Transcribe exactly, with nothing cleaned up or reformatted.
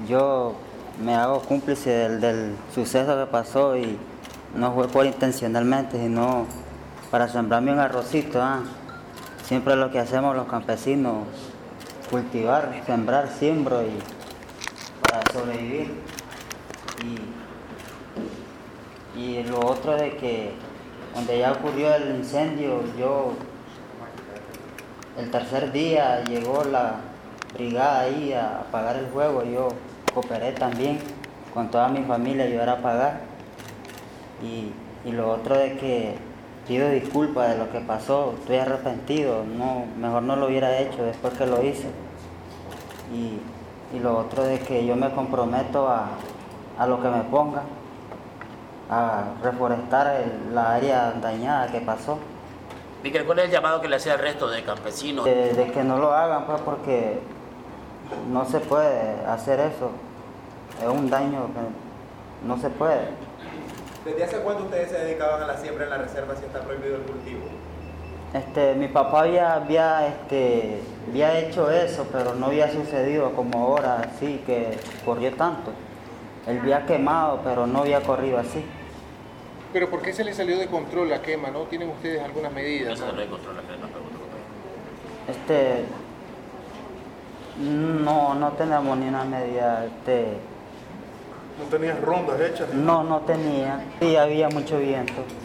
yo me hago cómplice del, del suceso que pasó y no fue por intencionalmente, sino para sembrarme un arrocito. ¿ah? Siempre lo que hacemos los campesinos, cultivar, sembrar, siembro y para sobrevivir. Y, y lo otro de que donde ya ocurrió el incendio, yo el tercer día llegó la brigada ahí a apagar el fuego, yo cooperé también con toda mi familia a ayudar a apagar. Y, y lo otro de que pido disculpas de lo que pasó, estoy arrepentido, no, mejor no lo hubiera hecho después que lo hice. Y, y lo otro de que yo me comprometo a, a lo que me ponga, a reforestar el, la área dañada que pasó. Víctor, ¿cuál es el llamado que le hacía al resto de campesinos? De, de que no lo hagan, pues, porque no se puede hacer eso. Es un daño que no se puede. ¿Desde hace cuánto ustedes se dedicaban a la siembra en la reserva si está prohibido el cultivo? Este, mi papá había, había, este, había hecho eso, pero no había sucedido como ahora, así que corrió tanto. Él había quemado, pero no había corrido así. ¿Pero por qué se le salió de control la quema, no? ¿Tienen ustedes algunas medidas? No se salió de control la quema, pregunto. Este, no, no tenemos ni una medida, este... ¿No tenías rondas hechas? No, no tenía. Sí, había mucho viento.